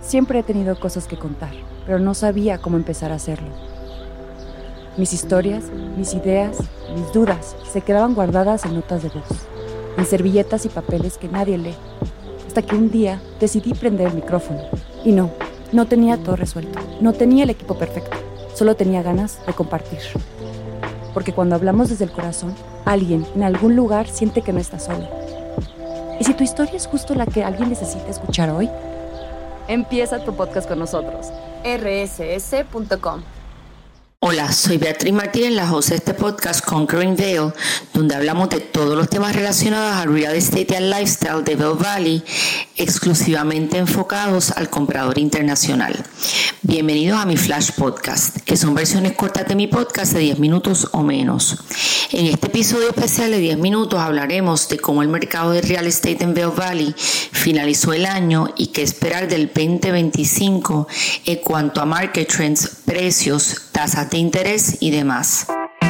Siempre he tenido cosas que contar, pero no sabía cómo empezar a hacerlo. Mis historias, mis ideas, mis dudas se quedaban guardadas en notas de voz, en servilletas y papeles que nadie lee, hasta que un día decidí prender el micrófono. Y no tenía todo resuelto, no tenía el equipo perfecto, solo tenía ganas de compartir. Porque cuando hablamos desde el corazón, alguien en algún lugar siente que no está solo. ¿Y si tu historia es justo la que alguien necesita escuchar hoy? Empieza tu podcast con nosotros. rss.com. Hola, soy Beatriz Martínez, la host de este podcast Conquering Vail, donde hablamos de todos los temas relacionados al real estate y al lifestyle de Vail Valley, exclusivamente enfocados al comprador internacional. Bienvenidos a mi Flash Podcast, que son versiones cortas de mi podcast de 10 minutos o menos. En este episodio especial de 10 minutos hablaremos de cómo el mercado de real estate en Vail Valley finalizó el año y qué esperar del 2025 en cuanto a market trends, precios, tasas de interés y demás.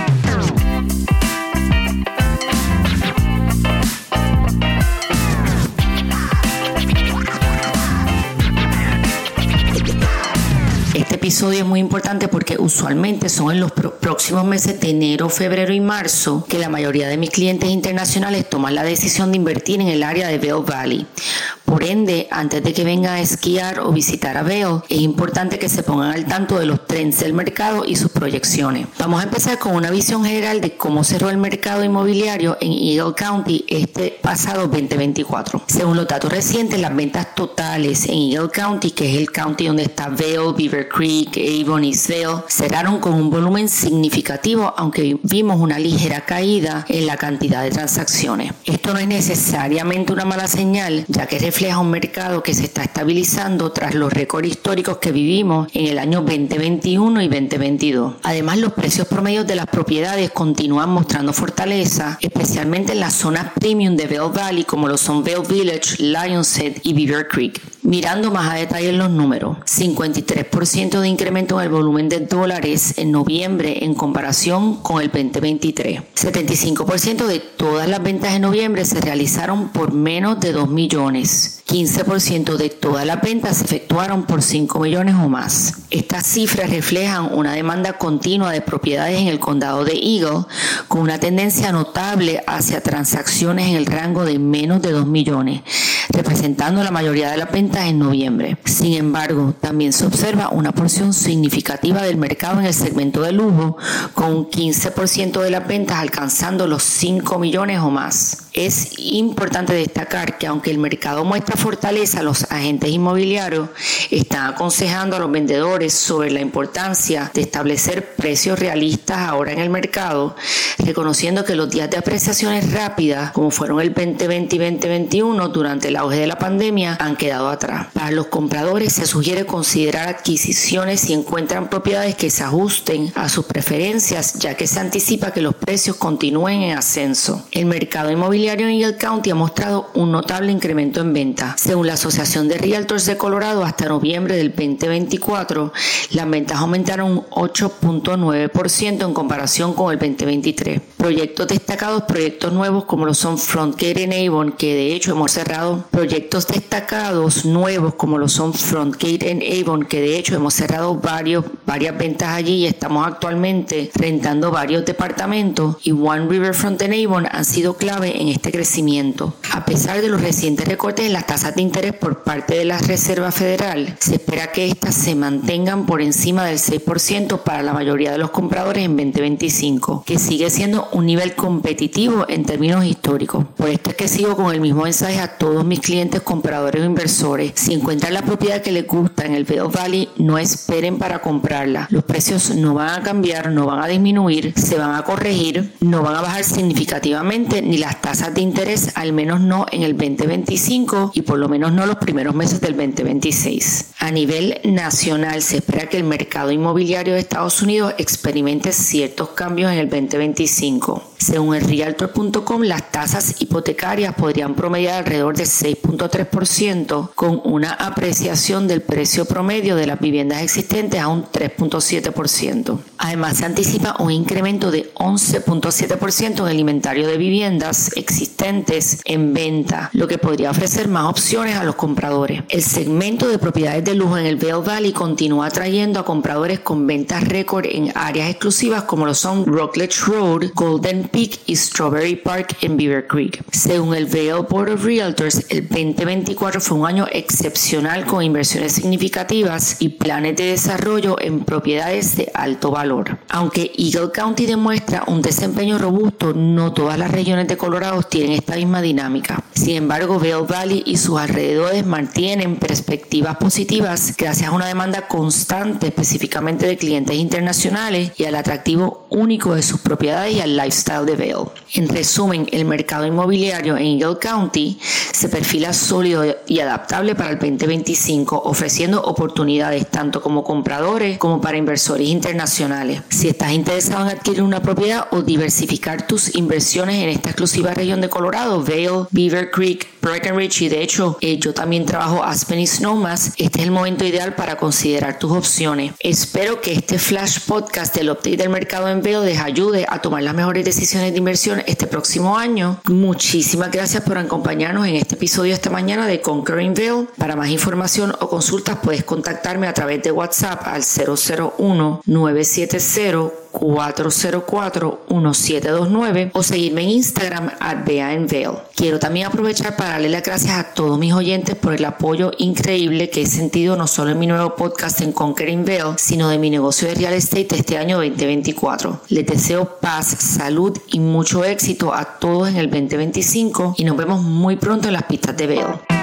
Este episodio es muy importante porque usualmente son en los próximos meses de enero, febrero y marzo que la mayoría de mis clientes internacionales toman la decisión de invertir en el área de Vail Valley. Por ende, antes de que vengan a esquiar o visitar a Vail, es importante que se pongan al tanto de los trends del mercado y sus proyecciones. Vamos a empezar con una visión general de cómo cerró el mercado inmobiliario en Eagle County este pasado 2024. Según los datos recientes, las ventas totales en Eagle County, que es el county donde está Vail, Beaver Creek, Avon y East Vail, cerraron con un volumen significativo, aunque vimos una ligera caída en la cantidad de transacciones. Esto no es necesariamente una mala señal, ya que refleja un mercado que se está estabilizando tras los récords históricos que vivimos en el año 2021 y 2022. Además, los precios promedios de las propiedades continúan mostrando fortaleza, especialmente en las zonas premium de Vail Valley, como lo son Vail Village, Lions Head y Beaver Creek. Mirando más a detalle en los números, 53% de incremento en el volumen de dólares en noviembre en comparación con el 2023. 75% de todas las ventas en noviembre se realizaron por menos de 2 millones. 15% de todas las ventas se efectuaron por 5 millones o más. Estas cifras reflejan una demanda continua de propiedades en el condado de Eagle, con una tendencia notable hacia transacciones en el rango de menos de 2 millones, representando la mayoría de las ventas en noviembre. Sin embargo, también se observa una porción significativa del mercado en el segmento de lujo, con un 15% de las ventas alcanzando los 5 millones o más. Es importante destacar que aunque el mercado muestra fortaleza, los agentes inmobiliarios están aconsejando a los vendedores sobre la importancia de establecer precios realistas ahora en el mercado, reconociendo que los días de apreciaciones rápidas, como fueron el 2020 y 2021 durante el auge de la pandemia, han quedado atrás. Para los compradores se sugiere considerar adquisiciones si encuentran propiedades que se ajusten a sus preferencias, ya que se anticipa que los precios continúen en ascenso. El mercado inmobiliario en Eagle County ha mostrado un notable incremento en ventas. Según la Asociación de Realtors de Colorado, hasta noviembre del 2024, las ventas aumentaron un 8.9% en comparación con el 2023. Proyectos destacados, proyectos nuevos como lo son Frontgate en Avon, que de hecho hemos cerrado. Proyectos destacados nuevos como lo son Frontgate en Avon, que de hecho hemos cerrado varias ventas allí y estamos actualmente rentando varios departamentos. Y One Riverfront en Avon han sido clave en este crecimiento. A pesar de los recientes recortes en las tasas de interés por parte de la Reserva Federal, se espera que estas se mantengan por encima del 6% para la mayoría de los compradores en 2025, que sigue siendo un nivel competitivo en términos históricos. Por esto es que sigo con el mismo mensaje a todos mis clientes compradores o inversores. Si encuentran la propiedad que les gusta en el Vail Valley, no esperen para comprarla. Los precios no van a cambiar, no van a disminuir, se van a corregir, no van a bajar significativamente ni las tasas de interés, al menos no en el 2025 y por lo menos no los primeros meses del 2026. A nivel nacional, se espera que el mercado inmobiliario de Estados Unidos experimente ciertos cambios en el 2025. 2025. Según el Realtor.com, las tasas hipotecarias podrían promediar alrededor de 6.3%, con una apreciación del precio promedio de las viviendas existentes a un 3.7%. Además, se anticipa un incremento de 11.7% en el inventario de viviendas existentes en venta, lo que podría ofrecer más opciones a los compradores. El segmento de propiedades de lujo en el Vail Valley continúa atrayendo a compradores con ventas récord en áreas exclusivas como lo son Rockledge Road, Golden Peak y Strawberry Park en Beaver Creek. Según el Vail Board of Realtors, el 2024 fue un año excepcional con inversiones significativas y planes de desarrollo en propiedades de alto valor. Aunque Eagle County demuestra un desempeño robusto, no todas las regiones de Colorado tienen esta misma dinámica. Sin embargo, Vail Valley y sus alrededores mantienen perspectivas positivas gracias a una demanda constante, específicamente de clientes internacionales, y al atractivo único de sus propiedades y al lifestyle de Vail. En resumen, el mercado inmobiliario en Eagle County se perfila sólido y adaptable para el 2025, ofreciendo oportunidades tanto como compradores como para inversores internacionales. Si estás interesado en adquirir una propiedad o diversificar tus inversiones en esta exclusiva región de Colorado, Vail, Beaver Creek, Breckenridge, y de hecho yo también trabajo Aspen y Snowmass, este es el momento ideal para considerar tus opciones. Espero que este flash podcast del update del mercado en Vail les ayude a tomar las mejores decisiones de inversión este próximo año. Muchísimas gracias por acompañarnos en este episodio esta mañana de Conquering Vail. Para más información o consultas puedes contactarme a través de WhatsApp al 001-970-404-1729 o seguirme en Instagram @BeaInVail. Quiero también aprovechar para darle las gracias a todos mis oyentes por el apoyo increíble que he sentido no solo en mi nuevo podcast en Conquering Vail, sino de mi negocio de real estate este año 2024. Les deseo paz, salud y mucho éxito a todos en el 2025 y nos vemos muy pronto en las pistas de Vail.